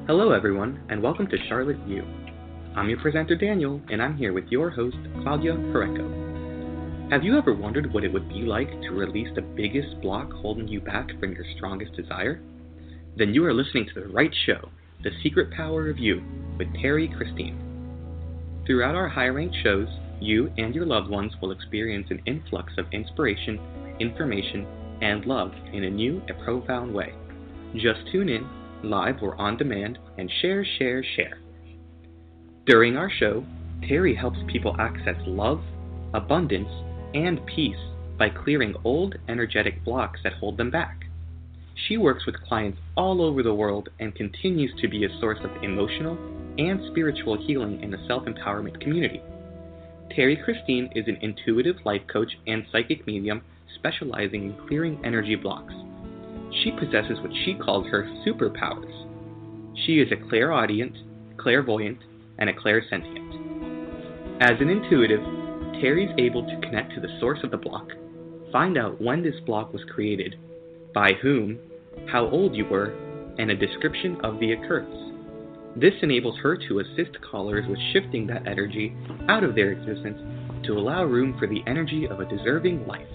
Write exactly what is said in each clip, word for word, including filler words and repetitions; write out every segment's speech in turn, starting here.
Hello, everyone, and welcome to Charlotte View. I'm your presenter, Daniel, and I'm here with your host, Claudia Pareco. Have you ever wondered what it would be like to release the biggest block holding you back from your strongest desire? Then you are listening to the right show, The Secret Power of You, with Terry Christine. Throughout our high-ranked shows, you and your loved ones will experience an influx of inspiration, information, and love in a new and profound way. Just tune in, live or on demand, and share, share, share. During our show, Terry helps people access love, abundance, and peace by clearing old energetic blocks that hold them back. She works with clients all over the world and continues to be a source of emotional and spiritual healing in the self-empowerment community. Terry Christine is an intuitive life coach and psychic medium specializing in clearing energy blocks. She possesses what she calls her superpowers. She is a clairaudient, clairvoyant, and a clairsentient. As an intuitive, Terry is able to connect to the source of the block, find out when this block was created, by whom, how old you were, and a description of the occurrence. This enables her to assist callers with shifting that energy out of their existence to allow room for the energy of a deserving life.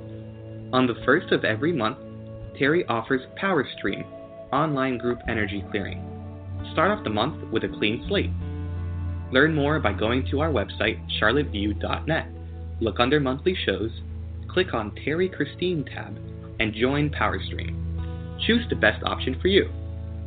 On the first of every month, Terry offers Power Stream, online group energy clearing. Start off the month with a clean slate. Learn more by going to our website, charlotte view dot net. Look under monthly shows, click on Terry Christine tab, and join Power Stream. Choose the best option for you.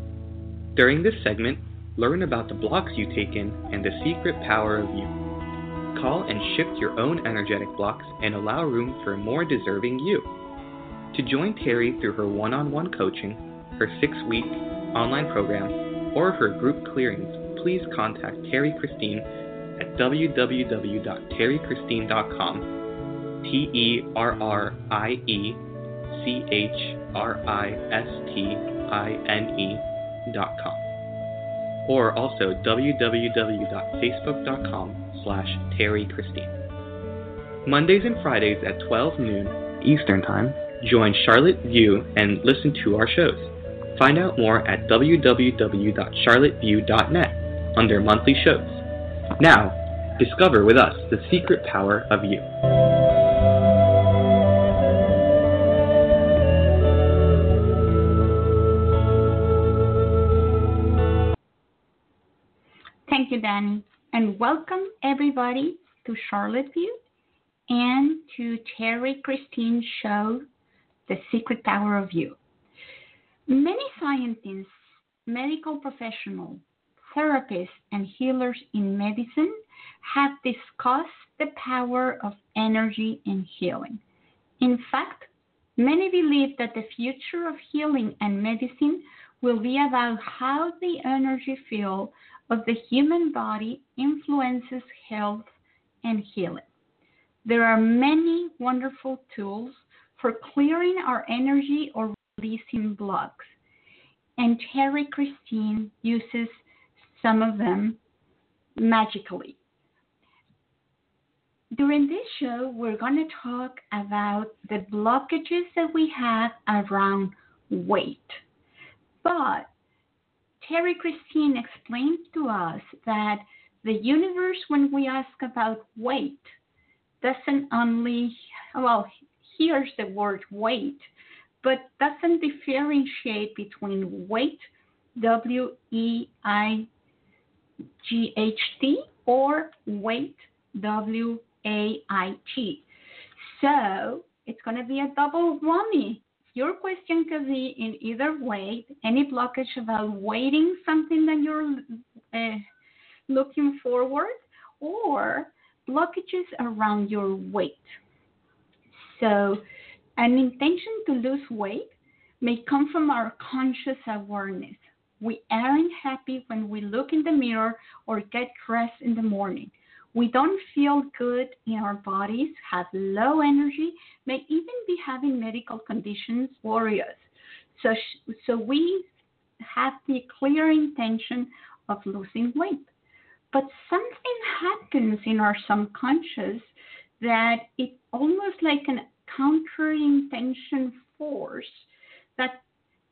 During this segment, learn about the blocks you take in and the secret power of you. Call and shift your own energetic blocks and allow room for a more deserving you. To join Terry through her one-on-one coaching, her six-week online program, or her group clearings, please contact Terry Christine at w w w dot terry christine dot com, T E R R I E C H R I S T I N E dot com, or also w w w dot facebook dot com slash terry christine. Mondays and Fridays at twelve noon Eastern Time, join Charlotte View and listen to our shows. Find out more at w w w dot charlotte view dot net under monthly shows. Now, discover with us the secret power of you. Thank you, Danny, and welcome everybody to Charlotte View and to Terry Christine's show, The Secret Power of You. Many scientists, medical professionals, therapists, and healers in medicine have discussed the power of energy in healing. In fact, many believe that the future of healing and medicine will be about how the energy field of the human body influences health and healing. There are many wonderful tools for clearing our energy or releasing blocks, and Terry Christine uses some of them magically. During this show, we're going to talk about the blockages that we have around weight. But Terry Christine explained to us that the universe, when we ask about weight, doesn't only, well, hears the word weight, but doesn't differentiate between weight, W E I G H T, or weight, W A I T. So it's going to be a double whammy. Your question could be in either way, any blockage about weighting something that you're uh, looking forward, or blockages around your weight. So an intention to lose weight may come from our conscious awareness. We aren't happy when we look in the mirror or get dressed in the morning. We don't feel good in our bodies, have low energy, may even be having medical conditions worry us. So, so we have the clear intention of losing weight. But something happens in our subconscious that it almost like an counter intention force that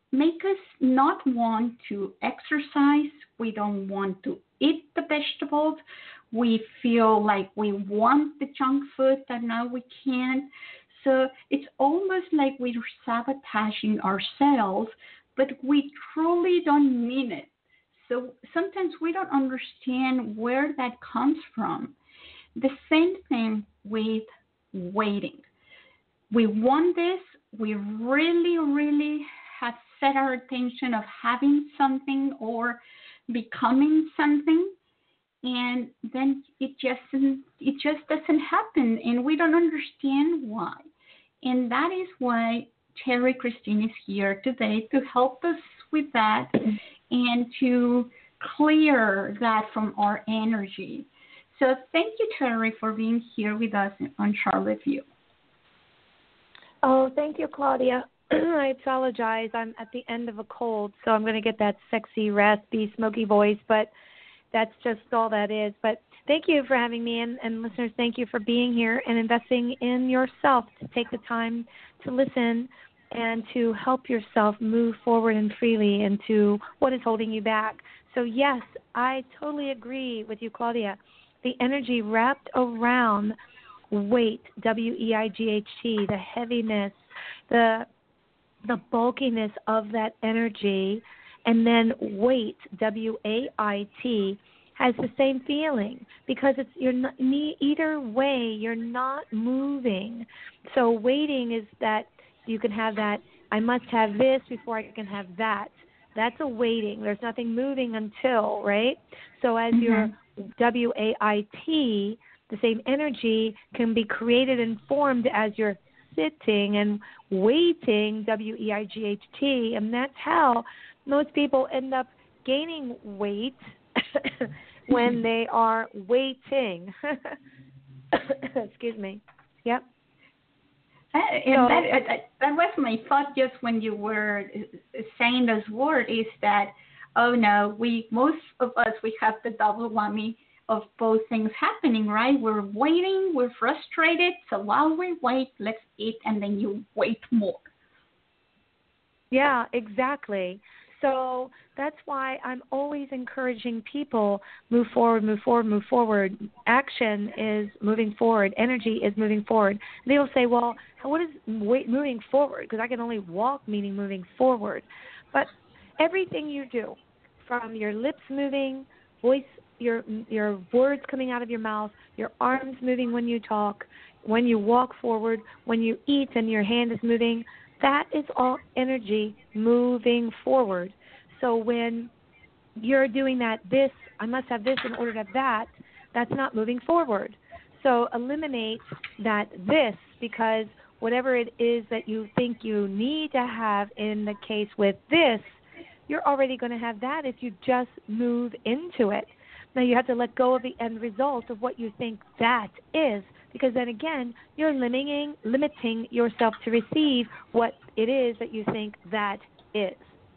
make us not want to exercise. We don't want to eat the vegetables. We feel like we want the junk food that now we can't. So it's almost like we're sabotaging ourselves, but we truly don't mean it. So sometimes we don't understand where that comes from. The same thing with waiting. We want this. We really, really have set our attention of having something or becoming something, and then it just it just doesn't happen, and we don't understand why. And that is why Terry Christine is here today to help us with that and to clear that from our energy. So thank you, Terry, for being here with us on Charlotte View. Oh, thank you, Claudia. I apologize. I'm at the end of a cold, so I'm going to get that sexy, raspy, smoky voice, but that's just all that is. But thank you for having me, and, and listeners, thank you for being here and investing in yourself to take the time to listen and to help yourself move forward and freely into what is holding you back. So, yes, I totally agree with you, Claudia. The energy wrapped around weight, W E I G H T, the heaviness, the the bulkiness of that energy, and then weight, W A I T, has the same feeling because it's you're not, either way you're not moving. So waiting is that you can have that, I must have this before I can have that. That's a waiting. There's nothing moving until, right? So as mm-hmm. your W A I T, the same energy can be created and formed as you're sitting and waiting, W E I G H T, and that's how most people end up gaining weight when they are waiting. Excuse me. Yep. Uh, and so, that, uh, that was my thought just when you were saying this word is that, oh no, we most of us, we have the double whammy of both things happening, right? We're waiting, we're frustrated, so while we wait, let's eat, and then you wait more. Yeah, exactly. So that's why I'm always encouraging people, move forward, move forward, move forward. Action is moving forward. Energy is moving forward. And they will say, well, what is wait, moving forward? Because I can only walk, meaning moving forward. But everything you do, from your lips moving, voice, your your words coming out of your mouth, your arms moving when you talk, when you walk forward, when you eat and your hand is moving, that is all energy moving forward. So when you're doing that, this, I must have this in order to have that, that's not moving forward. So eliminate that this, because whatever it is that you think you need to have in the case with this, you're already going to have that if you just move into it. Now you have to let go of the end result of what you think that is, because then again, you're limiting limiting yourself to receive what it is that you think that is.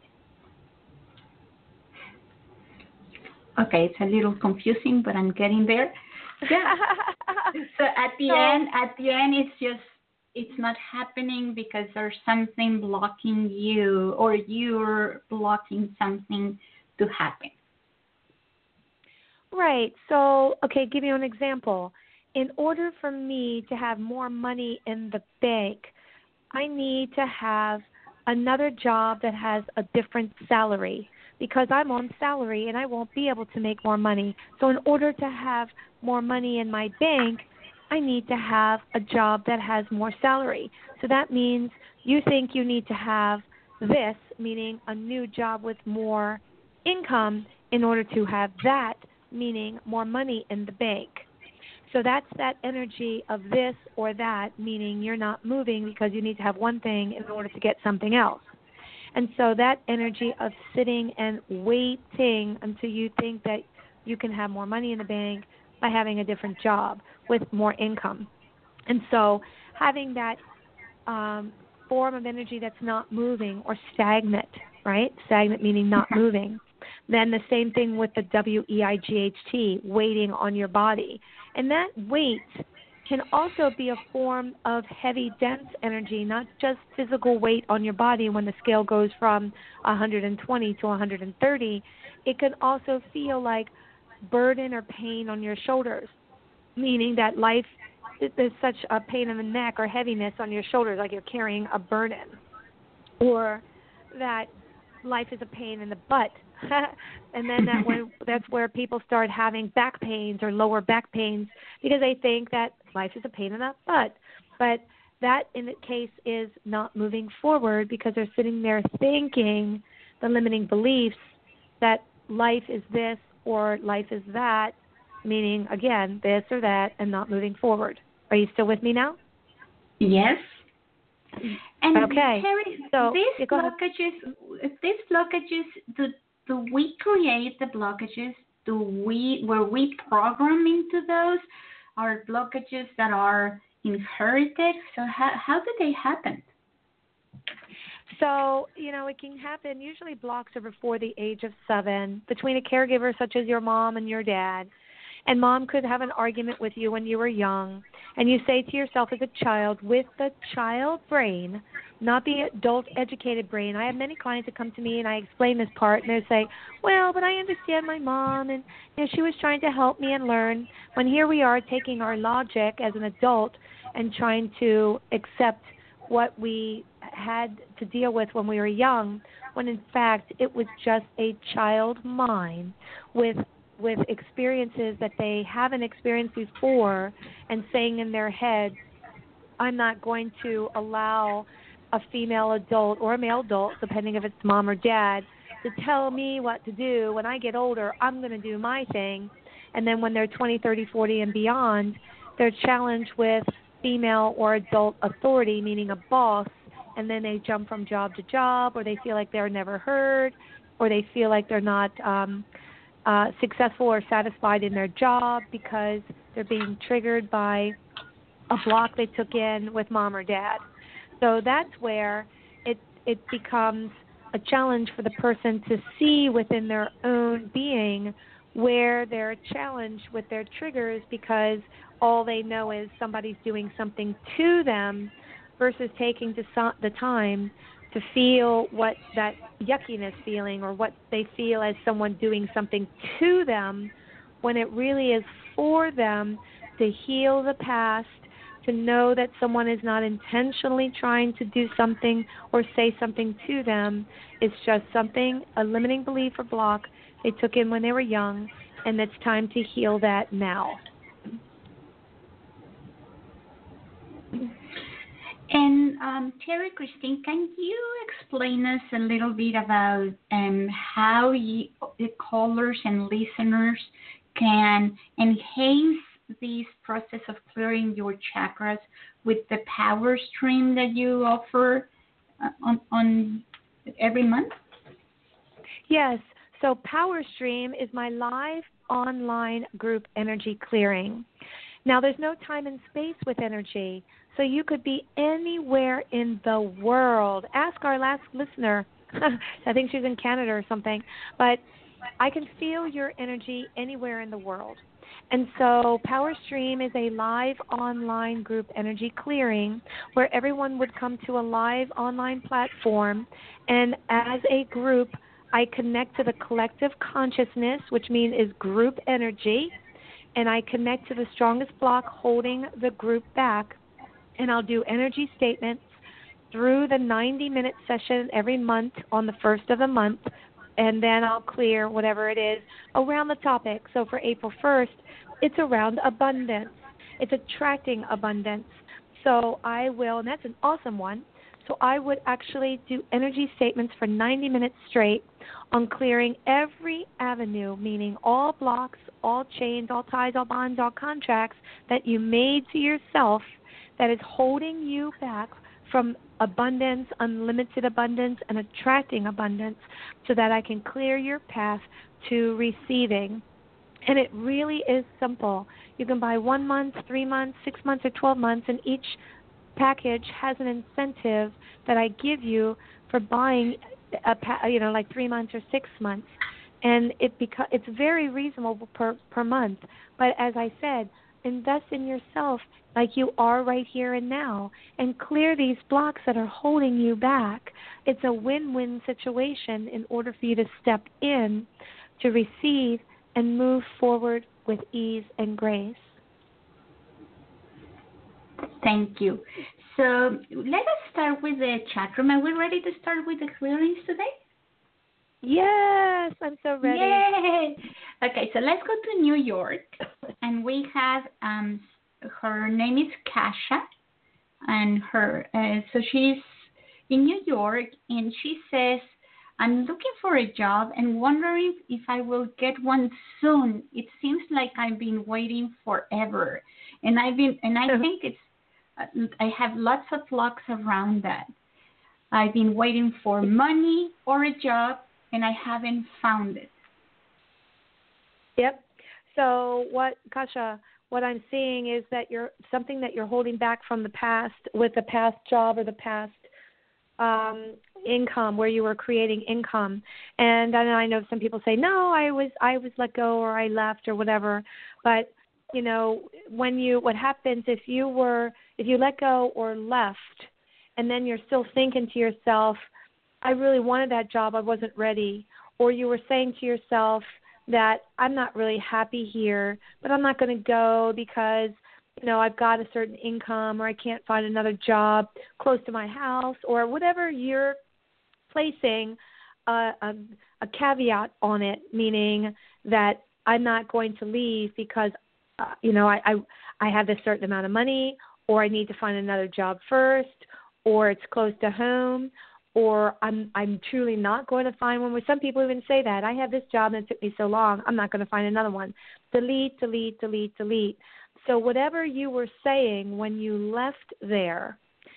Okay, it's a little confusing, but I'm getting there. Yeah. So at the so, end, at the end, it's just it's not happening because there's something blocking you, or you're blocking something to happen. Right. So, okay, give you an example. In order for me to have more money in the bank, I need to have another job that has a different salary, because I'm on salary and I won't be able to make more money. So in order to have more money in my bank, I need to have a job that has more salary. So that means you think you need to have this, meaning a new job with more income, in order to have that, meaning more money in the bank. So that's that energy of this or that, meaning you're not moving because you need to have one thing in order to get something else. And so that energy of sitting and waiting until you think that you can have more money in the bank by having a different job with more income. And so having that um, form of energy that's not moving or stagnant, right? Stagnant meaning not moving. Then the same thing with the W E I G H T, waiting on your body. And that wait can also be a form of heavy, dense energy, not just physical weight on your body when the scale goes from one hundred twenty to one hundred thirty. It can also feel like burden or pain on your shoulders, meaning that life, there's such a pain in the neck or heaviness on your shoulders, like you're carrying a burden, or that life is a pain in the butt. And then that when, that's where people start having back pains or lower back pains because they think that life is a pain in the butt. But that, in the case, is not moving forward because they're sitting there thinking the limiting beliefs that life is this or life is that, meaning, again, this or that, and not moving forward. Are you still with me now? Yes. And okay. Terry, so, these yeah, blockages, these blockages, do, do we create the blockages? Do we, were we programmed into those? Are blockages that are inherited? So how how do they happen? So, you know, it can happen. Usually blocks are before the age of seven between a caregiver such as your mom and your dad. And mom could have an argument with you when you were young, and you say to yourself as a child, with the child brain, not the adult educated brain. I have many clients that come to me and I explain this part, and they say, well, but I understand my mom, and you know, she was trying to help me and learn. When here we are taking our logic as an adult and trying to accept what we had to deal with when we were young, when in fact it was just a child mind with with experiences that they haven't experienced before, and saying in their head, I'm not going to allow a female adult or a male adult, depending if it's mom or dad, to tell me what to do. When I get older, I'm going to do my thing. And then when they're twenty, thirty, forty, and beyond, they're challenged with female or adult authority, meaning a boss, and then they jump from job to job, or they feel like they're never heard, or they feel like they're not um, uh, successful or satisfied in their job because they're being triggered by a block they took in with mom or dad. So that's where it it becomes a challenge for the person to see within their own being where they're challenged with their triggers because all they know is somebody's doing something to them versus taking to so- the time to feel what that yuckiness feeling or what they feel as someone doing something to them when it really is for them to heal the past, to know that someone is not intentionally trying to do something or say something to them. It's just something, a limiting belief or block they took in when they were young, and it's time to heal that now. And um, Terry Christine, can you explain us a little bit about um, how you, the callers and listeners can enhance this process of clearing your chakras with the power stream that you offer uh, on, on every month? Yes. So Power Stream is my live online group energy clearing. Now, there's no time and space with energy, so you could be anywhere in the world. Ask our last listener. I think she's in Canada or something. But I can feel your energy anywhere in the world. And so Power Stream is a live online group energy clearing where everyone would come to a live online platform, and as a group, I connect to the collective consciousness, which means is group energy, and I connect to the strongest block holding the group back, and I'll do energy statements through the ninety-minute session every month on the first of the month, and then I'll clear whatever it is around the topic. So for April first, it's around abundance. It's attracting abundance. So I will, and that's an awesome one, so I would actually do energy statements for ninety minutes straight on clearing every avenue, meaning all blocks, all chains, all ties, all bonds, all contracts that you made to yourself that is holding you back from abundance, unlimited abundance, and attracting abundance so that I can clear your path to receiving. And it really is simple. You can buy one month, three months, six months, or twelve months, and each package has an incentive that I give you for buying a pa- you know, like three months or six months. And it beca- it's very reasonable per, per month. But as I said, invest in yourself like you are right here and now, and clear these blocks that are holding you back. It's a win-win situation in order for you to step in to receive and move forward with ease and grace. Thank you. So let us start with the chat room. Are we ready to start with the clearings today? Yes, I'm so ready. Yay! Okay, so let's go to New York, and we have um, her name is Kasha, and her uh, so she's in New York, and she says, "I'm looking for a job and wondering if I will get one soon. It seems like I've been waiting forever, and I've been and I think it's uh, I have lots of blocks around that. I've been waiting for money or a job, and I haven't found it." Yep. So what, Kasha, what I'm seeing is that you're something that you're holding back from the past with the past job or the past um, income where you were creating income. And I know, I know some people say, no, I was I was let go or I left or whatever. But, you know, when you what happens if you were if you let go or left and then you're still thinking to yourself, I really wanted that job, I wasn't ready. Or you were saying to yourself that I'm not really happy here, but I'm not going to go because, you know, I've got a certain income or I can't find another job close to my house or whatever you're placing a, a, a caveat on it, meaning that I'm not going to leave because, uh, you know, I, I, I have this certain amount of money or I need to find another job first or it's close to home, or I'm I'm truly not going to find one. Where some people even say that. I have this job and it took me so long, I'm not going to find another one. Delete, delete, delete, delete. So whatever you were saying when you left there,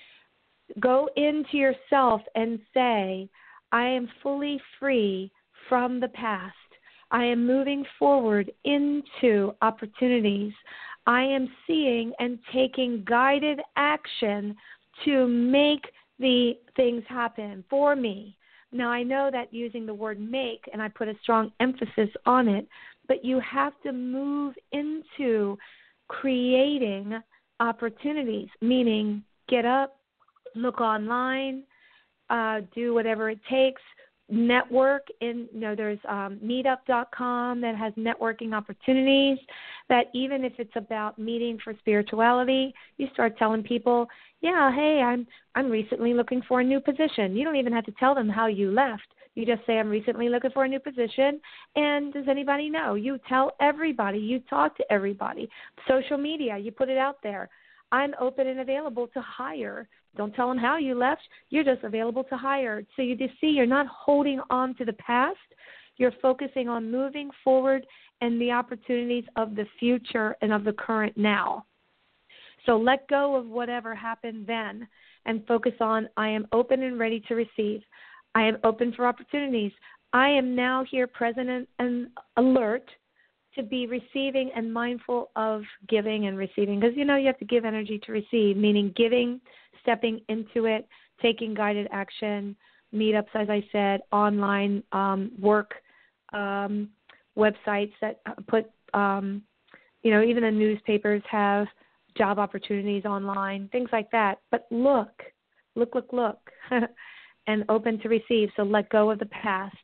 go into yourself and say, I am fully free from the past. I am moving forward into opportunities. I am seeing and taking guided action to make the things happen for me. Now, I know that using the word make, and I put a strong emphasis on it, but you have to move into creating opportunities, meaning get up, look online, uh, do whatever it takes, network. In, you know, there's um, meetup dot com that has networking opportunities that even if it's about meeting for spirituality, you start telling people, yeah, hey, I'm I'm recently looking for a new position. You don't even have to tell them how you left. You just say, I'm recently looking for a new position, and does anybody know? You tell everybody. You talk to everybody. Social media, you put it out there. I'm open and available to hire. Don't tell them how you left. You're just available to hire. So you just see you're not holding on to the past. You're focusing on moving forward and the opportunities of the future and of the current now. So let go of whatever happened then and focus on, I am open and ready to receive. I am open for opportunities. I am now here present and alert to be receiving and mindful of giving and receiving. Because, you know, you have to give energy to receive, meaning giving, stepping into it, taking guided action, meetups, as I said, online um, work, um, websites that put, um, you know, even the newspapers have job opportunities online, things like that. But look, look, look, look, and open to receive. So let go of the past.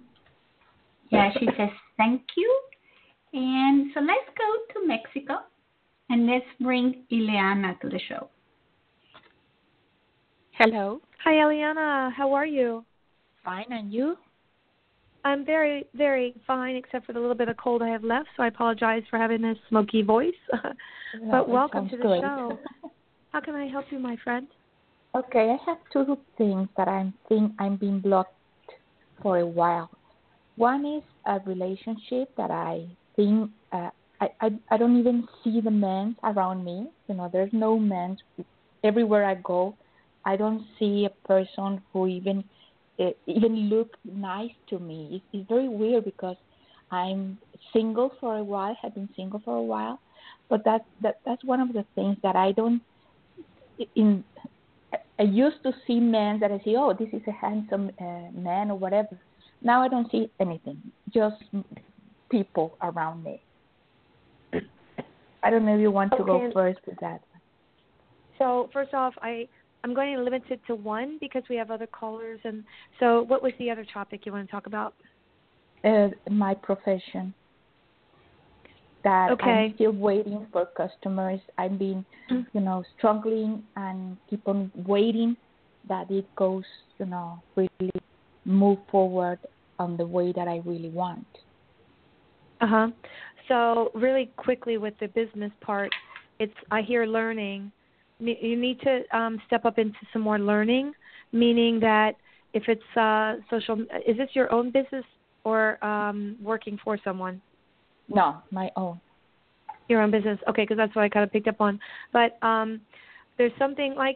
Yeah, she says thank you. And so let's go to Mexico, and let's bring Ileana to the show. Hello. Hi, Eliana. How are you? Fine, and you? I'm very, very fine, except for the little bit of cold I have left, so I apologize for having this smoky voice. No, but welcome to the great. show. How can I help you, my friend? Okay, I have two things that I'm think I'm being blocked for a while. One is a relationship that I think uh, I, I I don't even see the men around me. You know, there's no men everywhere I go. I don't see a person who even uh, even look nice to me. It's, it's very weird because I'm single for a while. Have been single for a while, but that that that's one of the things that I don't. In I used to see men that I say, oh, this is a handsome uh, man or whatever. Now I don't see anything, just people around me. I don't know if you want to Okay. go first with that. So first off, I I'm going to limit it to one because we have other callers. And so, what was the other topic you want to talk about? Uh, my profession. That Okay. I'm still waiting for customers. I've been, you know, struggling and keep on waiting that it goes, you know, really move forward on the way that I really want. Uh huh. So really quickly with the business part, it's I hear learning. You need to um, step up into some more learning, meaning that if it's uh, social, is this your own business or um, working for someone? No, my own. Your own business. Okay, because that's what I kind of picked up on. But um, there's something like,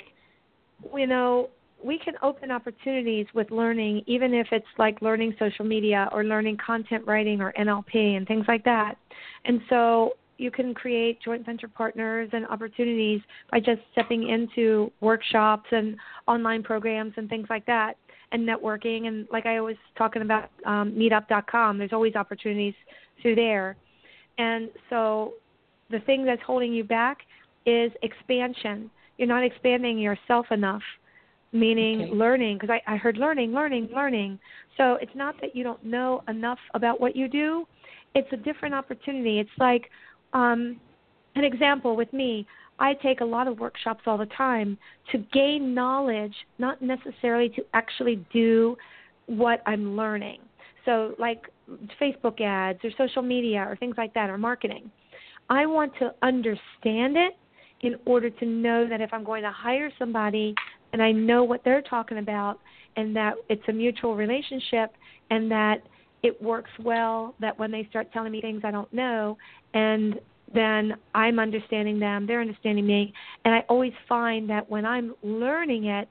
you know, we can open opportunities with learning, even if it's like learning social media or learning content writing or N L P and things like that. And so you can create joint venture partners and opportunities by just stepping into workshops and online programs and things like that and networking. And like I was talking about um, meetup dot com, there's always opportunities through there. And so the thing that's holding you back is expansion. You're not expanding yourself enough, meaning Okay. learning, because I, I heard learning, learning, learning. So it's not that you don't know enough about what you do. It's a different opportunity. It's like um, an example with me. I take a lot of workshops all the time to gain knowledge, not necessarily to actually do what I'm learning. So like Facebook ads or social media or things like that or marketing. I want to understand it in order to know that if I'm going to hire somebody and I know what they're talking about and that it's a mutual relationship and that it works well, that when they start telling me things I don't know, and then I'm understanding them, they're understanding me, and I always find that when I'm learning it,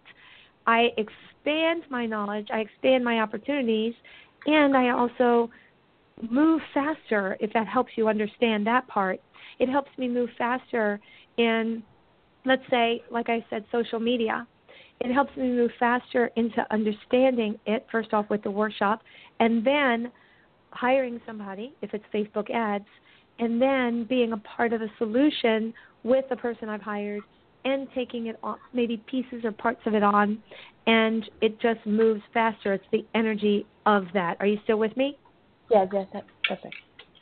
I expand my knowledge, I expand my opportunities, and I also move faster, if that helps you understand that part. It helps me move faster in, let's say, like I said, social media. It helps me move faster into understanding it, first off with the workshop, and then hiring somebody, if it's Facebook ads, and then being a part of the solution with the person I've hired and taking it on, maybe pieces or parts of it on, and it just moves faster. It's the energy of that. Are you still with me? Yes, yes, that's perfect.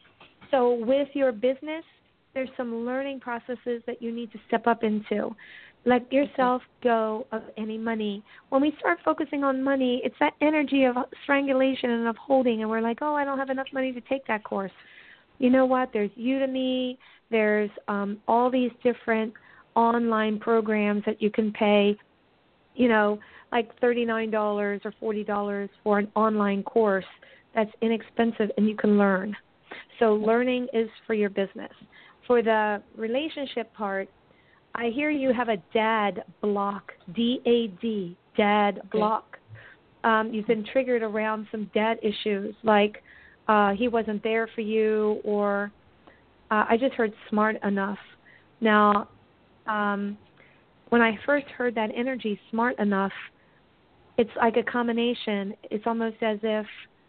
So with your business, there's some learning processes that you need to step up into. Let yourself go of any money. When we start focusing on money, it's that energy of strangulation and of holding, and we're like, oh, I don't have enough money to take that course. You know what? There's Udemy. There's um, all these different online programs that you can pay, you know, like thirty-nine dollars or forty dollars for an online course that's inexpensive and you can learn. So learning is for your business. For the relationship part, I hear you have a dad block, D A D, dad Okay. block. Um, you've been triggered around some dad issues, like uh, he wasn't there for you, or uh, I just heard smart enough. Now, um, when I first heard that energy, smart enough, it's like a combination. It's almost as if,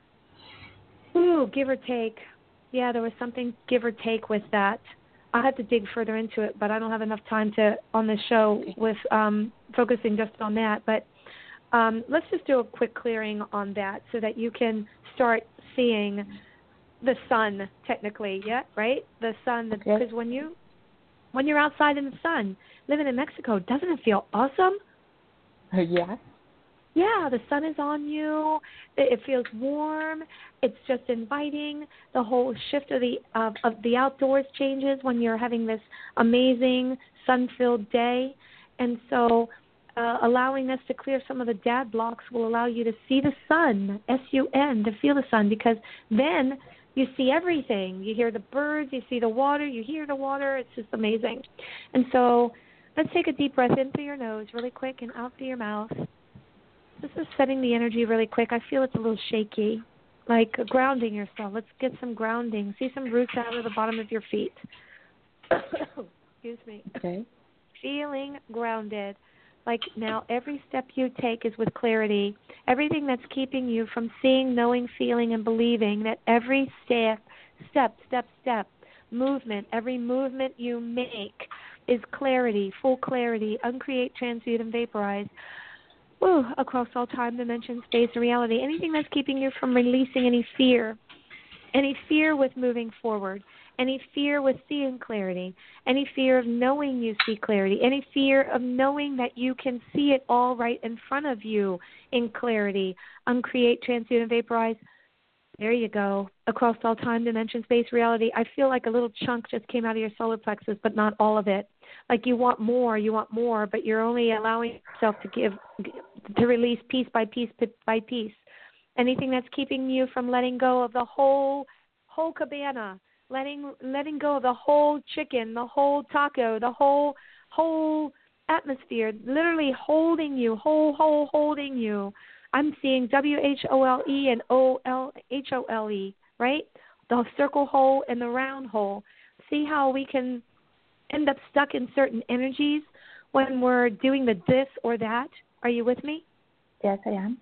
ooh, give or take. Yeah, there was something give or take with that. I'll have to dig further into it, but I don't have enough time to on the show with um, focusing just on that. But um, let's just do a quick clearing on that so that you can start seeing the sun, technically, yeah, right? The sun, because Okay. when you when you're outside in the sun, living in Mexico, doesn't it feel awesome? Uh, yeah. Yeah, the sun is on you. It, it feels warm. It's just inviting. The whole shift of the of, of the outdoors changes when you're having this amazing sun-filled day. And so uh, allowing us to clear some of the dad blocks will allow you to see the sun, S U N, to feel the sun, because then you see everything. You hear the birds, you see the water, you hear the water. It's just amazing. And so let's take a deep breath in through your nose really quick and out through your mouth. This is setting the energy really quick. I feel it's a little shaky, like grounding yourself. Let's get some grounding. See some roots out of the bottom of your feet. Excuse me. Okay. Feeling grounded. Like now every step you take is with clarity. Everything that's keeping you from seeing, knowing, feeling, and believing, that every step, step, step, step, movement, every movement you make is clarity, full clarity, uncreate, transmute, and vaporize. Woo, across all time, dimension, space, and reality. Anything that's keeping you from releasing any fear, any fear with moving forward, any fear with seeing clarity, any fear of knowing you see clarity, any fear of knowing that you can see it all right in front of you in clarity, uncreate, transmute, and vaporize. There you go. Across all time, dimension, space, reality. I feel like a little chunk just came out of your solar plexus, but not all of it. Like you want more, you want more, but you're only allowing yourself to give, to release piece by piece by piece. Anything that's keeping you from letting go of the whole, whole cabana, letting letting go of the whole chicken, the whole taco, the whole whole atmosphere, literally holding you, whole, whole, holding you. I'm seeing W H O L E and O L H O L E, right? The circle hole and the round hole. See how we can end up stuck in certain energies when we're doing the this or that? Are you with me? Yes, I am.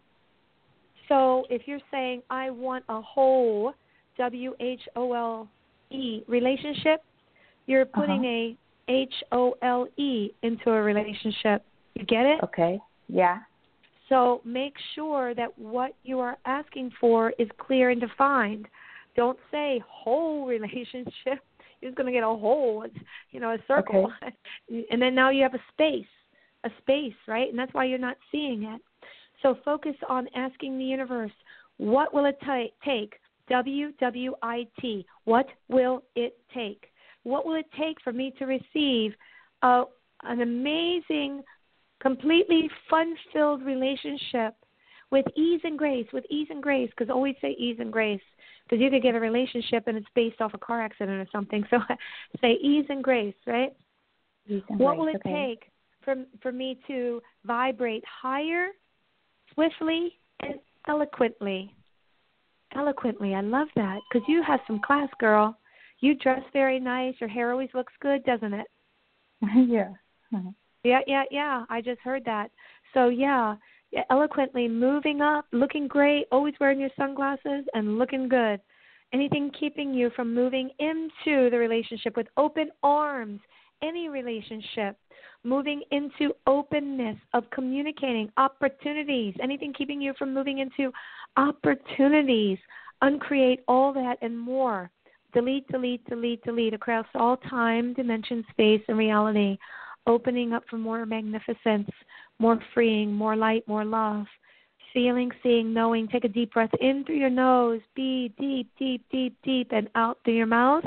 So if you're saying, I want a whole W H O L E relationship, you're putting uh-huh. a H O L E into a relationship. You get it? Okay, yeah. So make sure that what you are asking for is clear and defined. Don't say whole relationship. You're just going to get a hole, you know, a circle. Okay. And then now you have a space, a space, right? And that's why you're not seeing it. So focus on asking the universe, what will it t- take? W W I T. What will it take? What will it take for me to receive a, an amazing, completely fun-filled relationship with ease and grace, with ease and grace, because always say ease and grace, because you could get a relationship and it's based off a car accident or something. So say ease and grace, right? Ease and what grace, will it okay. take for, for me to vibrate higher, swiftly, and eloquently? Eloquently, I love that, because you have some class, girl. You dress very nice. Your hair always looks good, doesn't it? Yeah. Uh-huh. Yeah, yeah, yeah. I just heard that. So, yeah, eloquently moving up, looking great, always wearing your sunglasses and looking good. Anything keeping you from moving into the relationship with open arms, any relationship, moving into openness of communicating, opportunities, anything keeping you from moving into opportunities, uncreate all that and more. Delete, delete, delete, delete across all time, dimension, space, and reality. Opening up for more magnificence, more freeing, more light, more love. Feeling, seeing, knowing. Take a deep breath in through your nose. Be deep, deep, deep, deep, and out through your mouth.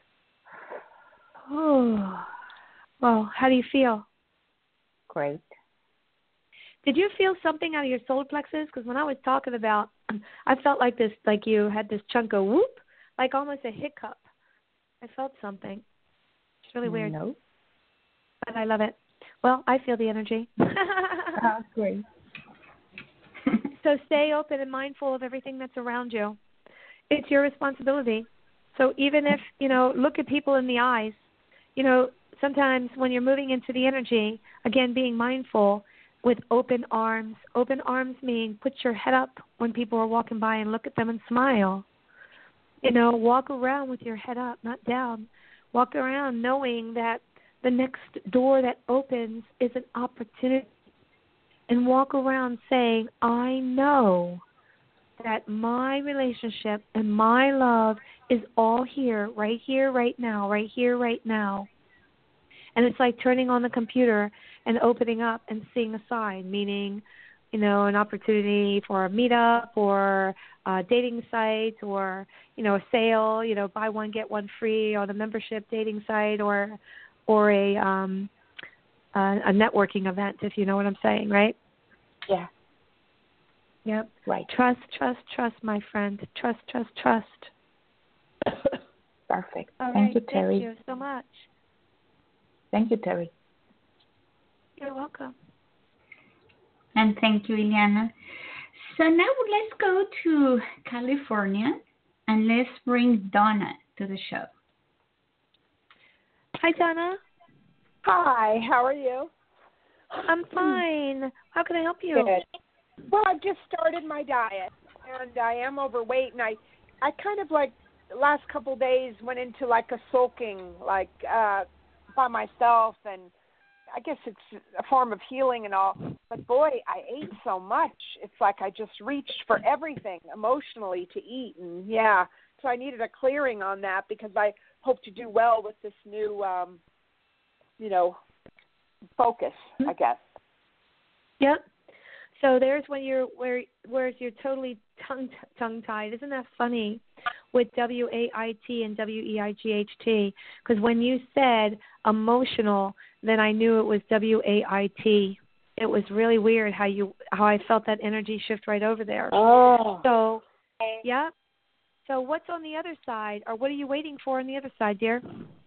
Oh, well, how do you feel? Great. Did you feel something out of your solar plexus? Because when I was talking about, I felt like this, like you had this chunk of whoop, like almost a hiccup. I felt something. It's really weird. No. But I love it. Well, I feel the energy. Ah, great. So stay open and mindful of everything that's around you. It's your responsibility. So even if, you know, look at people in the eyes. You know, sometimes when you're moving into the energy, again, being mindful with open arms. Open arms mean put your head up when people are walking by and look at them and smile. You know, walk around with your head up, not down. Walk around knowing that the next door that opens is an opportunity. And walk around saying, I know that my relationship and my love is all here, right here, right now, right here, right now. And it's like turning on the computer and opening up and seeing a sign, meaning, you know, an opportunity for a meetup or a dating site or, you know, a sale, you know, buy one, get one free on a membership dating site or or a um, a, a networking event, if you know what I'm saying, right? Yeah. Yep. Right. Trust, trust, trust, my friend. Trust, trust, trust. Perfect. All Thank right. you, Terry. Thank you so much. Thank you, Terry. You're welcome. And thank you, Ileana. So now let's go to California and let's bring Donna to the show. Hi, Donna. Hi, how are you? I'm fine. How can I help you? Good. Well, I've just started my diet, and I am overweight, and I, I kind of like last couple of days went into like a sulking, like uh, by myself, and I guess it's a form of healing and all. But boy, I ate so much. It's like I just reached for everything emotionally to eat, and yeah. So I needed a clearing on that because I hope to do well with this new, um, you know, focus, I guess. Yep. So there's when you're where whereas you're totally tongue tongue tied. Isn't that funny? With W A I T and W E I G H T, because when you said emotional, then I knew it was W A I T. It was really weird how you how I felt that energy shift right over there. Oh. So, yeah. So what's on the other side, or what are you waiting for on the other side, dear?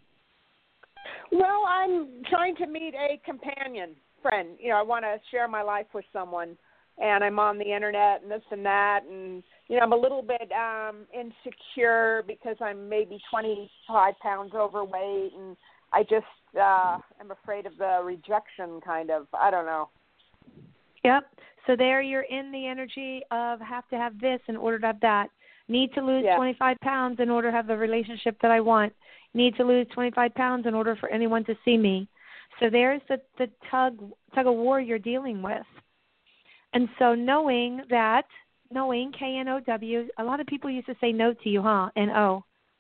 Well, I'm trying to meet a companion friend. You know, I want to share my life with someone, and I'm on the internet and this and that, and you know, I'm a little bit um, insecure because I'm maybe twenty-five pounds overweight, and I just uh, am afraid of the rejection, kind of. I don't know. Yep. So there you're in the energy of have to have this in order to have that. Need to lose yeah. twenty-five pounds in order to have the relationship that I want. Need to lose twenty-five pounds in order for anyone to see me. So there's the, the tug tug of war you're dealing with. And so knowing that, knowing K N O W, a lot of people used to say no to you, huh? N O.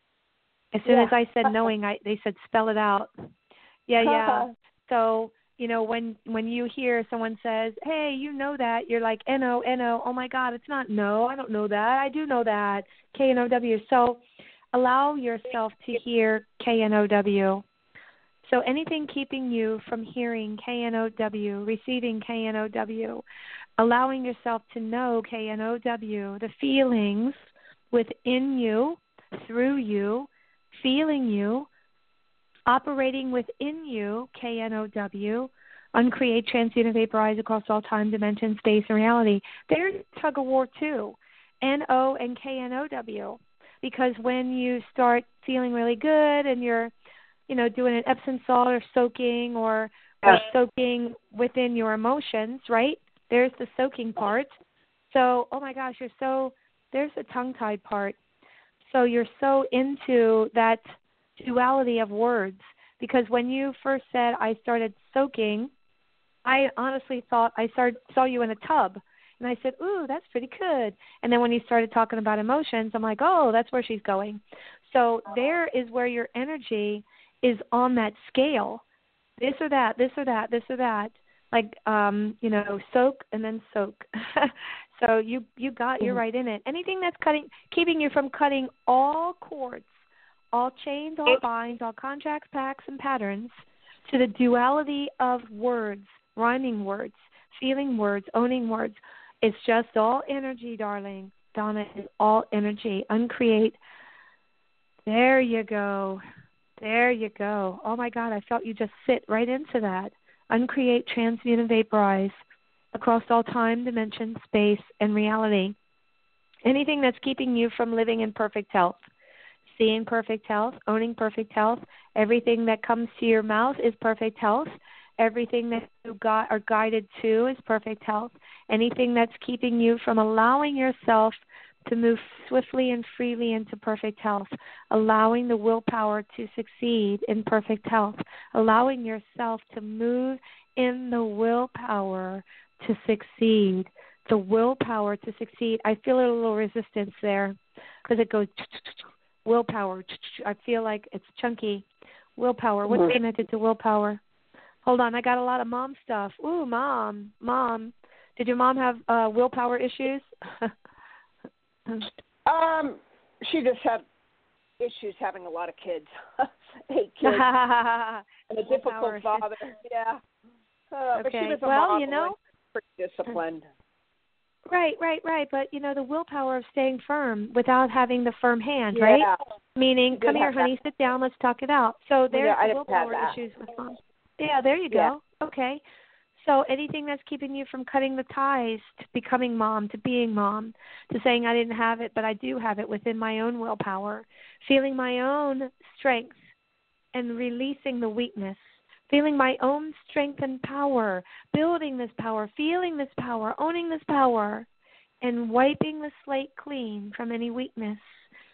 As soon yeah. as I said knowing, I they said spell it out. Yeah, yeah. So, you know, when when you hear someone says, hey, you know that, you're like, N O, N O, oh my God, it's not no, I don't know that. I do know that, K N O W. So allow yourself to hear K N O W. So anything keeping you from hearing K N O W, receiving K N O W, allowing yourself to know K N O W, the feelings within you, through you, feeling you, operating within you, K N O W, uncreate, transmute, and vaporize across all time, dimension, space, and reality. There's tug of war too, N O and K N O W, because when you start feeling really good and you're, you know, doing an Epsom salt or soaking or, or soaking within your emotions, right? There's the soaking part. So, oh my gosh, you're so, there's the tongue-tied part. So you're so into that duality of words, because when you first said I started soaking, I honestly thought I started, saw you in a tub, and I said, ooh, that's pretty good. And then when you started talking about emotions, I'm like, oh, that's where she's going. So there is where your energy is on that scale, this or that, this or that, this or that, like, um, you know, soak and then soak. So you, you got, you're right in it. Anything that's cutting, keeping you from cutting all cords, all chains, all binds, all contracts, pacts, and patterns to the duality of words, rhyming words, feeling words, owning words. It's just all energy, darling. Donna, is all energy. Uncreate. There you go. There you go. Oh, my God, I felt you just sit right into that. Uncreate, transmute, and vaporize across all time, dimension, space, and reality. Anything that's keeping you from living in perfect health. Seeing perfect health, owning perfect health. Everything that comes to your mouth is perfect health. Everything that you got are guided to is perfect health. Anything that's keeping you from allowing yourself to move swiftly and freely into perfect health, allowing the willpower to succeed in perfect health, allowing yourself to move in the willpower to succeed, the willpower to succeed. I feel a little resistance there because it goes willpower. I feel like it's chunky. Willpower. What's connected to willpower? Hold on, I got a lot of mom stuff. Ooh, mom, mom. Did your mom have uh, willpower issues? um, she just had issues having a lot of kids, eight kids, and a difficult father. Yeah, uh, okay. But she was a well, mom you know, pretty disciplined. Right, right, right. But you know, the willpower of staying firm without having the firm hand, Yeah. right? Meaning, come here, honey, sit down, let's talk it out. So there's yeah, the willpower issues with mom. Yeah, there you go. Yeah. Okay. So anything that's keeping you from cutting the ties to becoming mom, to being mom, to saying I didn't have it, but I do have it within my own willpower, feeling my own strength and releasing the weakness, feeling my own strength and power, building this power, feeling this power, owning this power, and wiping the slate clean from any weakness.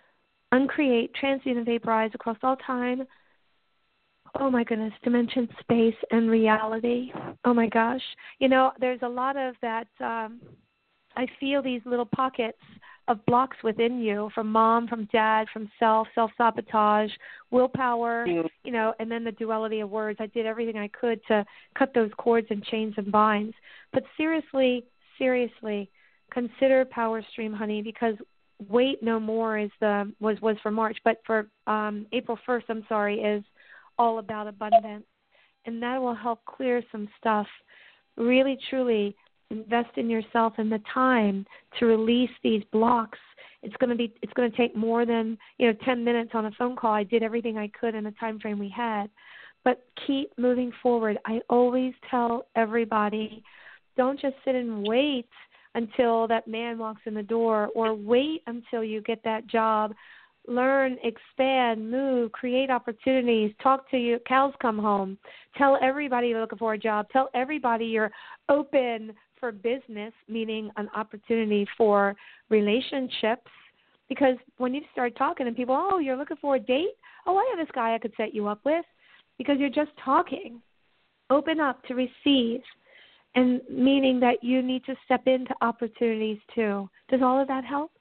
uncreate, transmute, and vaporize across all time. Oh, my goodness, dimension, space, and reality. Oh, my gosh. You know, there's a lot of that. Um, I feel these little pockets of blocks within you from mom, from dad, from self, self-sabotage, willpower, you know, and then the duality of words. I did everything I could to cut those cords and chains and binds. But seriously, seriously, consider Power Stream, honey, because Wait No More is the was, was for March, but for um, April first, I'm sorry, is all about abundance. And that will help clear some stuff. Really, truly, invest in yourself and the time to release these blocks. It's going to be it's going to take more than, you know, ten minutes on a phone call. I did everything I could in the time frame we had. But keep moving forward. I always tell everybody, don't just sit and wait until that man walks in the door, or wait until you get that job. Learn, expand, move, create opportunities, talk to your cows come home. Tell everybody you're looking for a job. Tell everybody you're open for business, meaning an opportunity for relationships. Because when you start talking and people, oh, you're looking for a date? Oh, I have this guy I could set you up with. Because you're just talking. Open up to receive, and meaning that you need to step into opportunities too. Does all of that help?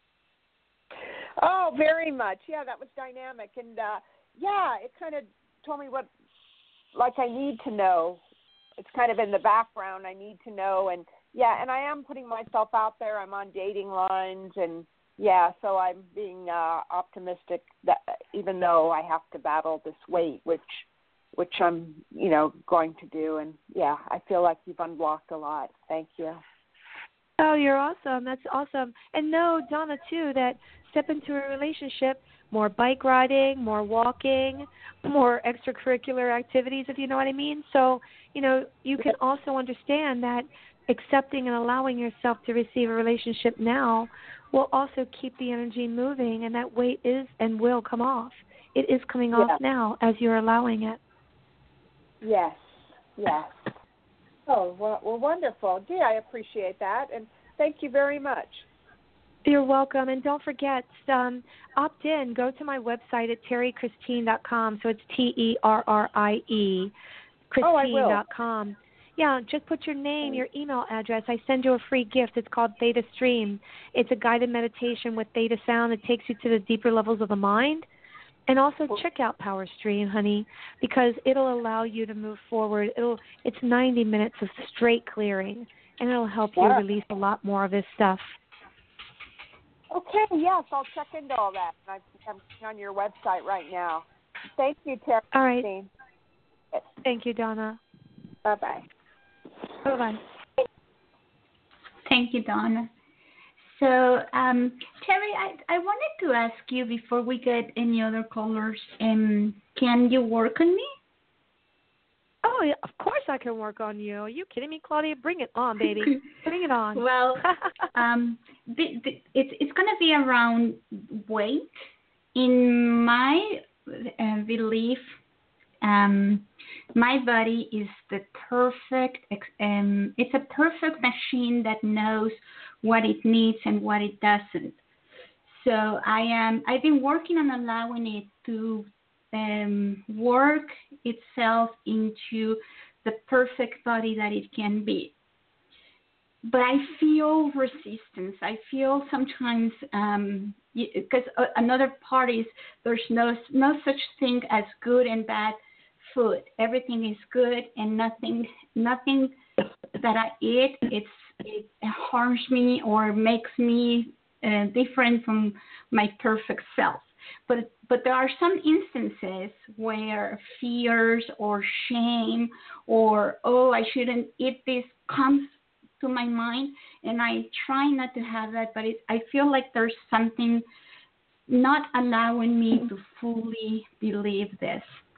Oh, very much. Yeah, that was dynamic. And, uh, yeah, it kind of told me what, like, I need to know. It's kind of in the background. I need to know. And, yeah, and I am putting myself out there. I'm on dating lines. And, yeah, so I'm being uh, optimistic that even though I have to battle this weight, which which I'm, you know, going to do. And, yeah, I feel like you've unblocked a lot. Thank you. Oh, you're awesome. That's awesome. And know, Donna, too, that step into a relationship, more bike riding, more walking, more extracurricular activities, if you know what I mean. So, you know, you can also understand that accepting and allowing yourself to receive a relationship now will also keep the energy moving, and that weight is and will come off. It is coming yeah. off now as you're allowing it. Yes, yes. Oh, well, well, wonderful. Gee, I appreciate that, and thank you very much. You're welcome. And don't forget, um, opt in. Go to my website at terry christine dot com. So it's T E R R I E, christine dot com. Oh, yeah, just put your name, your email address. I send you a free gift. It's called Theta Stream. It's a guided meditation with Theta sound. It takes you to the deeper levels of the mind. And also check out Power Stream, honey, because it'll allow you to move forward. It'll It's ninety minutes of straight clearing, and it'll help you yeah. release a lot more of this stuff. Okay, yes, I'll check into all that. I'm on your website right now. Thank you, Terry. All right. Thank you, Donna. Bye-bye. Bye-bye. Thank you, Donna. So, um, Terry, I, I wanted to ask you before we get any other callers, um, can you work on me? Oh, yeah, of course I can work on you. Are you kidding me, Claudia? Bring it on, baby. Bring it on. Well, um, the, the, it's it's going to be around weight. In my uh, belief, um, my body is the perfect. Um, it's a perfect machine that knows what it needs and what it doesn't. So I am. I've been working on allowing it to um, work itself into the perfect body that it can be. But I feel resistance. I feel sometimes um, because another part is there's no no such thing as good and bad food. Everything is good, and nothing nothing that I eat it's it harms me or makes me uh, different from my perfect self. But but there are some instances where fears or shame or oh I shouldn't eat this comes to my mind, and I try not to have that. But it, I feel like there's something not allowing me to fully believe this.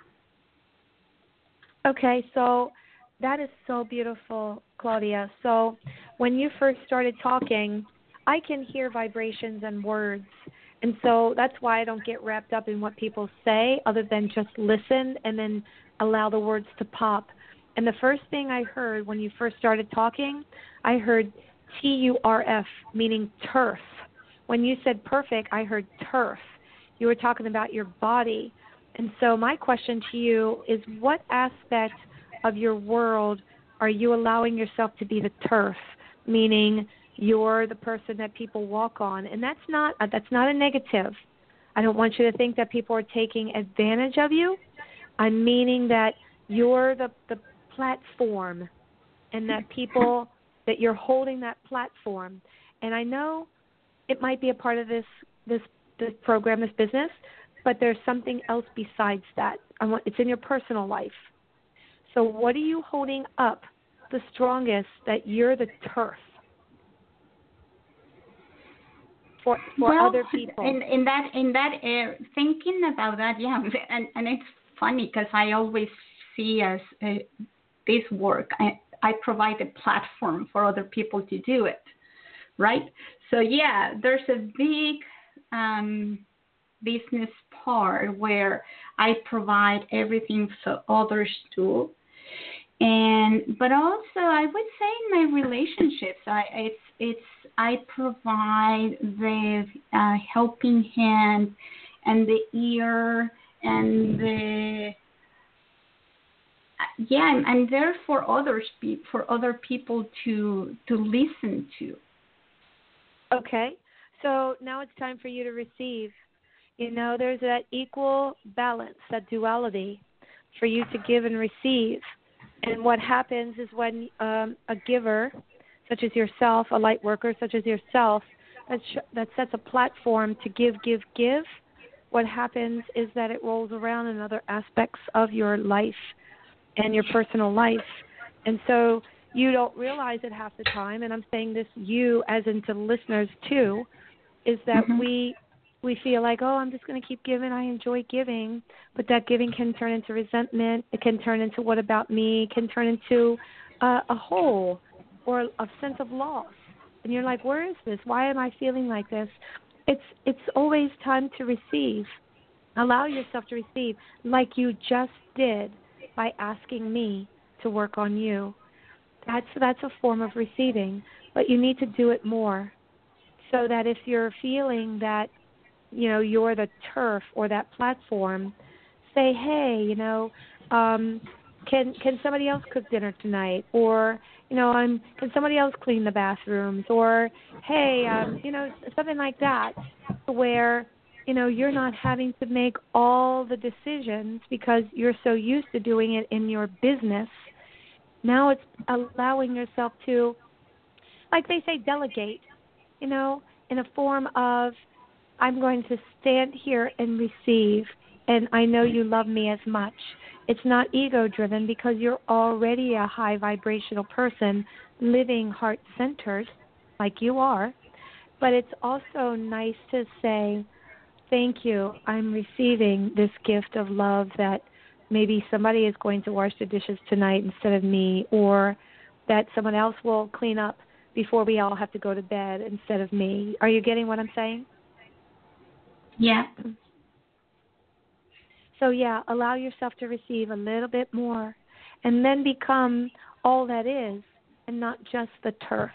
Okay, so that is so beautiful, Claudia. So when you first started talking, I can hear vibrations and words. And so that's why I don't get wrapped up in what people say other than just listen and then allow the words to pop. And the first thing I heard when you first started talking, I heard T U R F, meaning turf. When you said perfect, I heard turf. You were talking about your body. And so my question to you is, what aspect of your world are you allowing yourself to be the turf, meaning you're the person that people walk on? And that's not that's not a negative. I don't want you to think that people are taking advantage of you. I'm meaning that you're the, the platform, and that people, that you're holding that platform. And I know it might be a part of this this, this program, this business, but there's something else besides that. I want, it's in your personal life. So what are you holding up the strongest that you're the turf for, for well, other people? In, in that, in that uh, thinking about that, yeah, and, and it's funny because I always see as uh, this work, I, I provide a platform for other people to do it, right? So yeah, there's a big um, business part where I provide everything so others do. And but also I would say in my relationships, I it's it's I provide the uh, helping hand and the ear and the yeah, I'm, I'm there for others, for other people to to listen to. Okay, so now it's time for you to receive. You know, there's that equal balance, that duality, for you to give and receive. And what happens is when um, a giver, such as yourself, a light worker such as yourself, that, sh- that sets a platform to give, give, give, what happens is that it rolls around in other aspects of your life and your personal life. And so you don't realize it half the time, and I'm saying this you as into listeners too, is that mm-hmm. we we feel like, oh, I'm just going to keep giving. I enjoy giving. But that giving can turn into resentment. It can turn into what about me? It can turn into uh, a hole or a sense of loss. And you're like, where is this? Why am I feeling like this? It's it's always time to receive. Allow yourself to receive like you just did by asking me to work on you. That's that's a form of receiving, but you need to do it more so that if you're feeling that, you know, you're the turf or that platform, say, hey, you know, um, can can somebody else cook dinner tonight? Or, you know, I'm, can somebody else clean the bathrooms? Or, hey, um, you know, something like that, where, you know, you're not having to make all the decisions because you're so used to doing it in your business. Now it's allowing yourself to, like they say, delegate, you know, in a form of, I'm going to stand here and receive, and I know you love me as much. It's not ego-driven because you're already a high vibrational person living heart-centered like you are, but it's also nice to say, thank you, I'm receiving this gift of love that maybe somebody is going to wash the dishes tonight instead of me, or that someone else will clean up before we all have to go to bed instead of me. Are you getting what I'm saying? Yeah. So, yeah, allow yourself to receive a little bit more and then become all that is and not just the turf.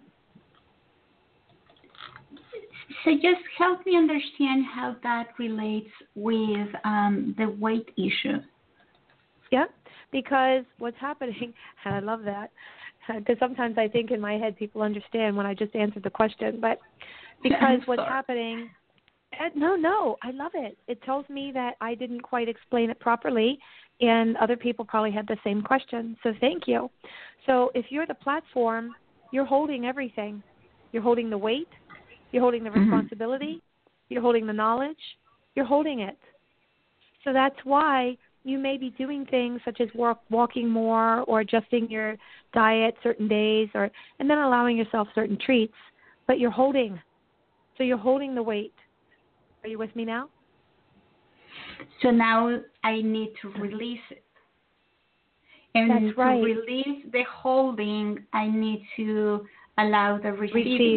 So just help me understand how that relates with um, the weight issue. Yeah, because what's happening, and I love that, because sometimes I think in my head people understand when I just answered the question, but because what's happening, no, no, I love it. It tells me that I didn't quite explain it properly, and other people probably had the same question, so thank you. So if you're the platform, you're holding everything. You're holding the weight, you're holding the responsibility, mm-hmm. you're holding the knowledge, you're holding it. So that's why you may be doing things such as walk, walking more or adjusting your diet certain days, or and then allowing yourself certain treats, but you're holding. So you're holding the weight. Are you with me now? So now I need to release it. And That's right. to release the holding, I need to allow the receiving. Receive.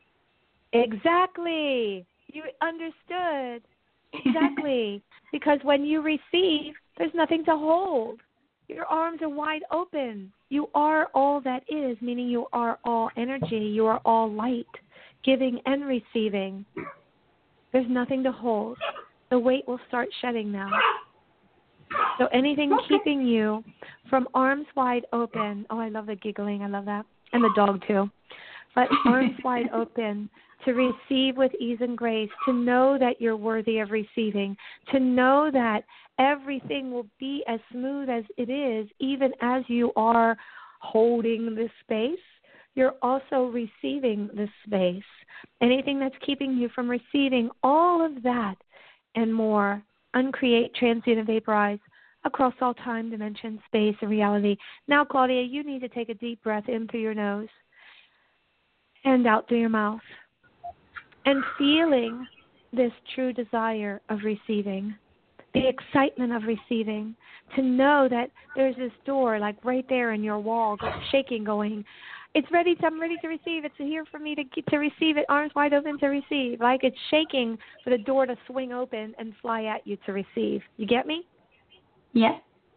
Exactly. You understood. Exactly. Because when you receive, there's nothing to hold. Your arms are wide open. You are all that is, meaning you are all energy. You are all light, giving and receiving. There's nothing to hold. the weight will start shedding now. So anything Okay. keeping you from arms wide open, oh, I love the giggling, I love that, and the dog too, but arms wide open to receive with ease and grace, to know that you're worthy of receiving, to know that everything will be as smooth as it is, even as you are holding this space, you're also receiving this space. Anything that's keeping you from receiving all of that and more, uncreate, transient, and vaporize across all time, dimension, space, and reality. Now, Claudia, you need to take a deep breath in through your nose and out through your mouth. And feeling this true desire of receiving, the excitement of receiving, to know that there's this door like right there in your wall shaking, going, it's ready to, I'm ready to receive. It's here for me to get to receive it, arms wide open to receive. Like it's shaking for the door to swing open and fly at you to receive. You get me? Yeah.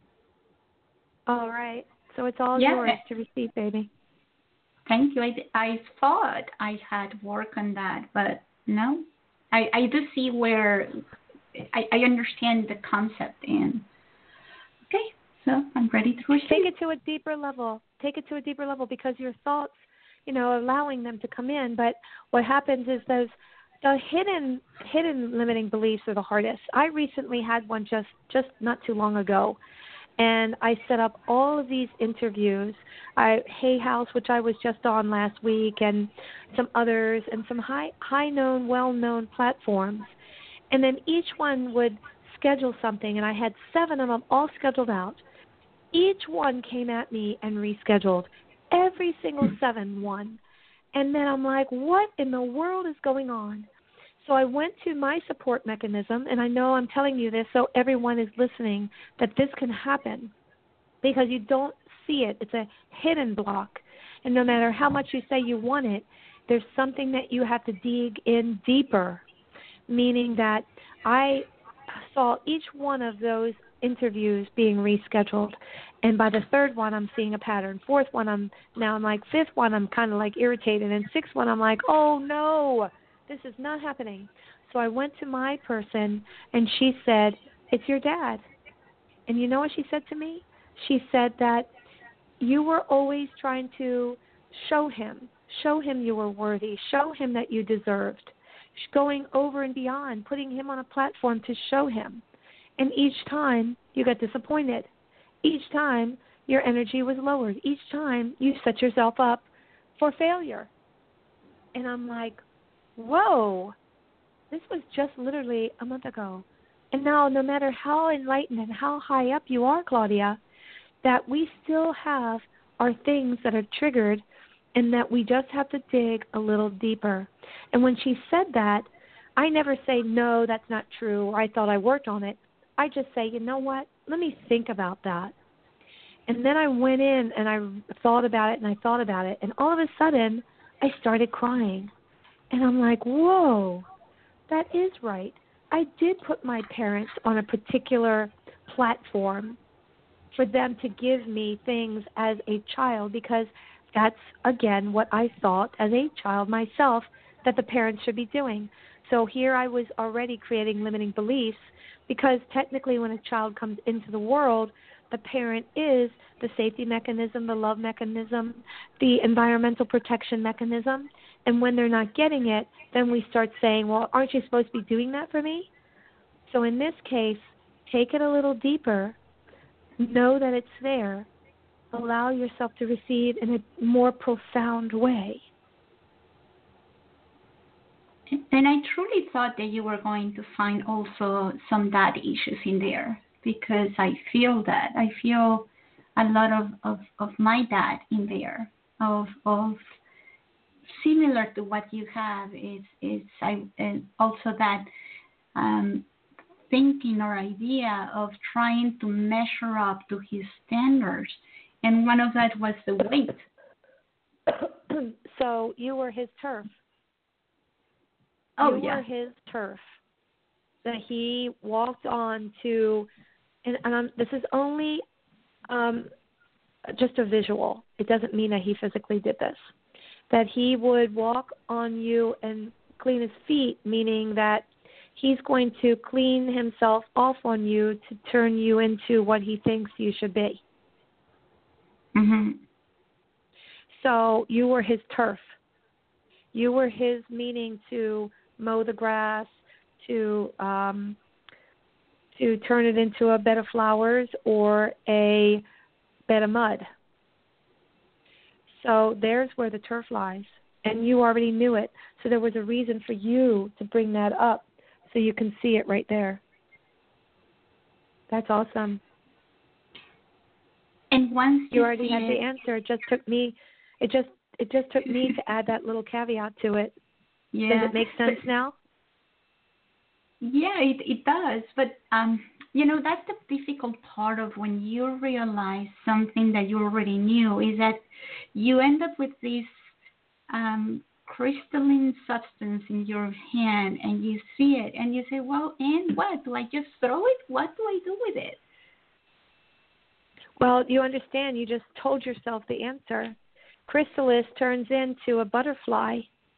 All right. So it's all Yeah. yours to receive, baby. Thank you. I, I thought I had work on that, but no. I, I do see where I, I understand the concept and okay, so I'm ready to receive. Take it to a deeper level. Take it to a deeper level because your thoughts, you know, allowing them to come in. But what happens is those the hidden hidden limiting beliefs are the hardest. I recently had one just, just not too long ago. And I set up all of these interviews, I, Hay House, which I was just on last week, and some others, and some high, high-known, well-known platforms. And then each one would schedule something, and I had seven of them all scheduled out. Each one came at me and rescheduled. Every single seven one. And then I'm like, what in the world is going on? So I went to my support mechanism, and I know I'm telling you this so everyone is listening, that this can happen because you don't see it. It's a hidden block. And no matter how much you say you want it, there's something that you have to dig in deeper, meaning that I saw each one of those interviews being rescheduled. And by the third one, I'm seeing a pattern. Fourth one, I'm now I'm like, fifth one, I'm kind of like irritated. And sixth one, I'm like, oh, no. This is not happening. So I went to my person, and she said, it's your dad. And you know what she said to me? She said that you were always trying to show him, show him you were worthy, show him that you deserved, going over and beyond, putting him on a platform to show him. And each time you got disappointed. Each time your energy was lowered. Each time you set yourself up for failure. And I'm like, whoa, this was just literally a month ago. And now no matter how enlightened and how high up you are, Claudia, that we still have our things that are triggered and that we just have to dig a little deeper. And when she said that, I never say, no, that's not true, or I thought I worked on it. I just say, you know what, let me think about that. And then I went in and I thought about it and I thought about it. And all of a sudden, I started crying. And I'm like, whoa, that is right. I did put my parents on a particular platform for them to give me things as a child because that's, again, what I thought as a child myself that the parents should be doing. So here I was already creating limiting beliefs because technically when a child comes into the world, the parent is the safety mechanism, the love mechanism, the environmental protection mechanism. And when they're not getting it, then we start saying, well, aren't you supposed to be doing that for me? So in this case, take it a little deeper. Know that it's there. Allow yourself to receive in a more profound way. And I truly thought that you were going to find also some dad issues in there because I feel that. I feel a lot of, of, of my dad in there, of of similar to what you have is is I and also that um, thinking or idea of trying to measure up to his standards, and one of that was the weight. So you were his turf. Oh you yeah. were his turf that he walked on to, and, and I'm, this is only um, just a visual. It doesn't mean that he physically did this. That he would walk on you and clean his feet, meaning that he's going to clean himself off on you to turn you into what he thinks you should be. Mm-hmm. So you were his turf. You were his meaning to mow the grass, to um, to turn it into a bed of flowers or a bed of mud. So there's where the turf lies, and you already knew it. So there was a reason for you to bring that up, so you can see it right there. That's awesome. And once you, you already see had it, the answer. It just took me. It just it just took me to add that little caveat to it. Yeah. Does it make sense but, now? Yeah, it it does. But um, you know, that's the difficult part of when you realize something that you already knew, is that you end up with this um, crystalline substance in your hand, and you see it, and you say, well, and what? Do I just throw it? What do I do with it? Well, you understand. You just told yourself the answer. Chrysalis turns into a butterfly.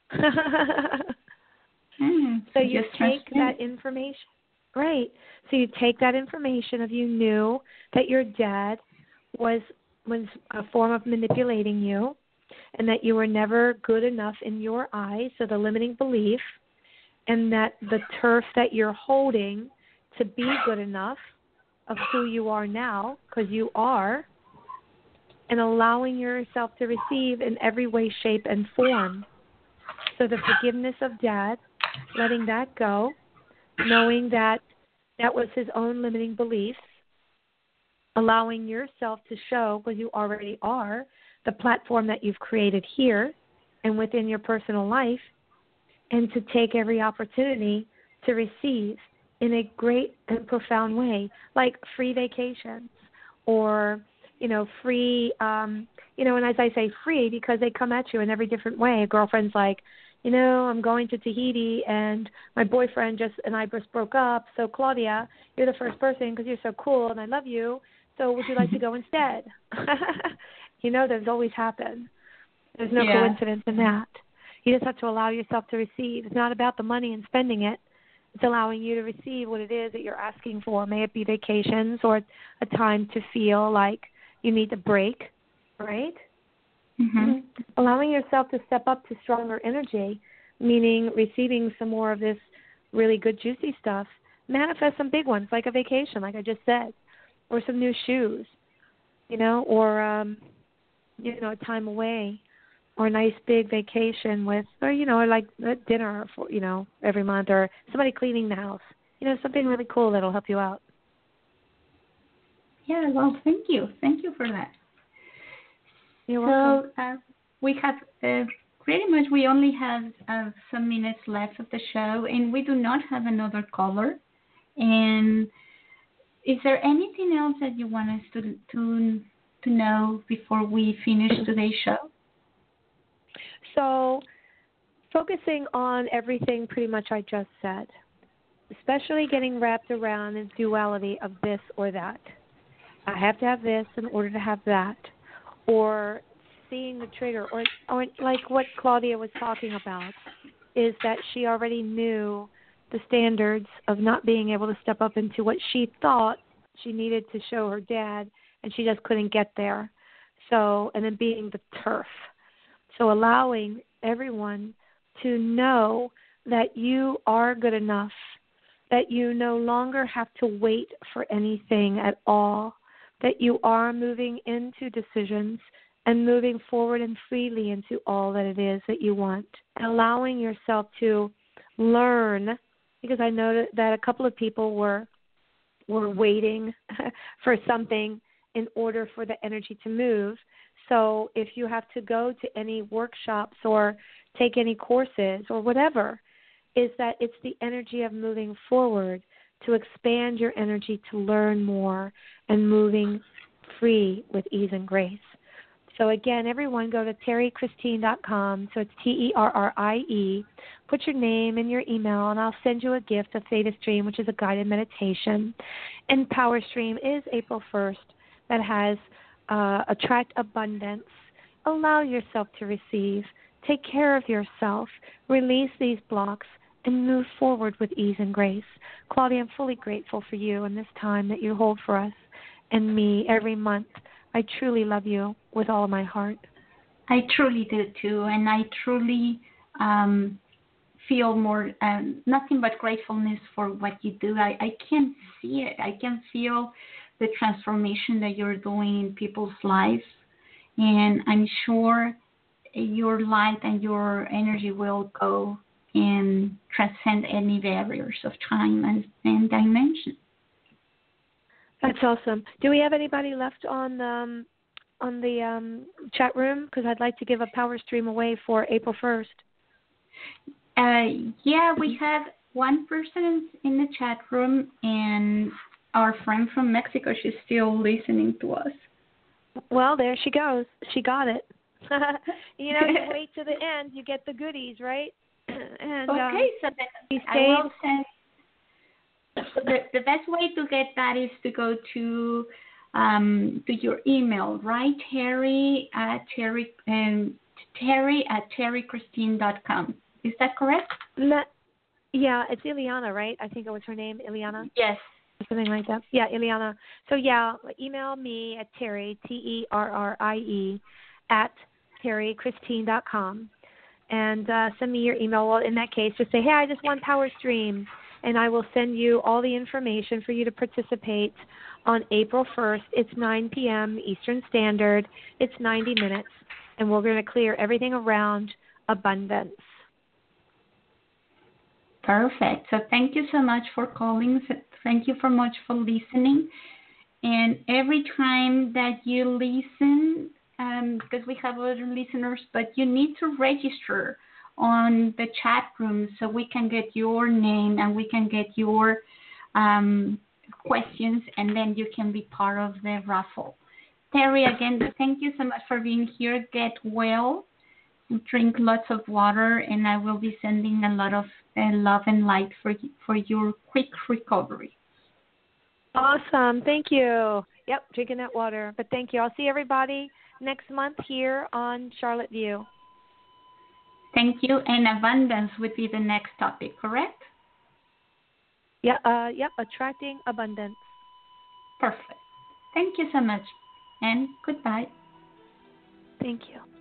mm, so you just take that it. information. Right. So you take that information of you knew that your dad was was a form of manipulating you, and that you were never good enough in your eyes, so the limiting belief, and that the turf that you're holding to be good enough of who you are now, because you are, and allowing yourself to receive in every way, shape, and form. So the forgiveness of Dad, letting that go, knowing that that was his own limiting beliefs, allowing yourself to show, because you already are, the platform that you've created here and within your personal life, and to take every opportunity to receive in a great and profound way, like free vacations or, you know, free, um, you know, and as I say free because they come at you in every different way. A girlfriend's like, you know, I'm going to Tahiti and my boyfriend just and I just broke up. So, Claudia, you're the first person because you're so cool and I love you. So would you like to go instead? You know, those always happen. There's no yeah. coincidence in that. You just have to allow yourself to receive. It's not about the money and spending it. It's allowing you to receive what it is that you're asking for. May it be vacations or a time to feel like you need to break, right? Mm-hmm. Mm-hmm. Allowing yourself to step up to stronger energy, meaning receiving some more of this really good, juicy stuff. Manifest some big ones, like a vacation, like I just said, or some new shoes, you know, or, um, you know, a time away, or a nice big vacation with, or, you know, like a dinner, for, you know, every month, or somebody cleaning the house. You know, something really cool that'll help you out. Yeah, well, thank you. Thank you for that. You're welcome. So uh, we have uh, pretty much, we only have uh, some minutes left of the show, and we do not have another caller. And is there anything else that you want us to to to know before we finish today's show? So, focusing on everything pretty much I just said, especially getting wrapped around the duality of this or that. I have to have this in order to have that. Or seeing the trigger, or, or like what Claudia was talking about, is that she already knew the standards of not being able to step up into what she thought she needed to show her dad, and she just couldn't get there. So, and then being the turf. So allowing everyone to know that you are good enough, that you no longer have to wait for anything at all, that you are moving into decisions and moving forward and freely into all that it is that you want. And allowing yourself to learn, because I know that a couple of people were were waiting for something in order for the energy to move. So if you have to go to any workshops or take any courses or whatever, is that it's the energy of moving forward to expand your energy to learn more and moving free with ease and grace. So again, everyone go to terry christine dot com. So it's T E R R I E. Put your name and your email, and I'll send you a gift of Theta Stream, which is a guided meditation. And Power Stream is April first. That has uh, attract abundance. Allow yourself to receive. Take care of yourself. Release these blocks and move forward with ease and grace. Claudia, I'm fully grateful for you and this time that you hold for us and me every month. I truly love you with all of my heart. I truly do too, and I truly um, feel more, um, nothing but gratefulness for what you do. I, I can see it. I can feel the transformation that you're doing in people's lives, and I'm sure your light and your energy will go and transcend any barriers of time and, and dimension. That's awesome. Do we have anybody left on um, on the um, chat room? Because I'd like to give a power stream away for April first. Uh, yeah, we have one person in the chat room, and our friend from Mexico, she's still listening to us. Well, there she goes. She got it. You know, you wait to the end, you get the goodies, right? And, okay, um, so then I stayed... will send. The, the best way to get that is to go to um, to your email, right? Terry at Terry um, Terry at terry christine dot com. Is that correct? No, yeah, it's Ileana, right? I think it was her name, Ileana. Yes. Something like that. Yeah, Ileana. So yeah, email me at Terry T E R R I E at terry christine dot com and uh, send me your email. Well, in that case, just say, hey, I just want Power Stream. And I will send you all the information for you to participate on April first. It's nine p.m. Eastern Standard. It's ninety minutes, and we're going to clear everything around abundance. Perfect. So thank you so much for calling. Thank you so much for listening. And every time that you listen, um, because we have other listeners, but you need to register on the chat room so we can get your name and we can get your um, questions, and then you can be part of the raffle. Terry, again, thank you so much for being here. Get well, drink lots of water, and I will be sending a lot of uh, love and light for for your quick recovery. Awesome. Thank you. Yep, drinking that water. But thank you. I'll see everybody next month here on Charlotte View. Thank you. And abundance would be the next topic, correct? Yeah. Uh, yep. Attracting abundance. Perfect. Thank you so much. And goodbye. Thank you.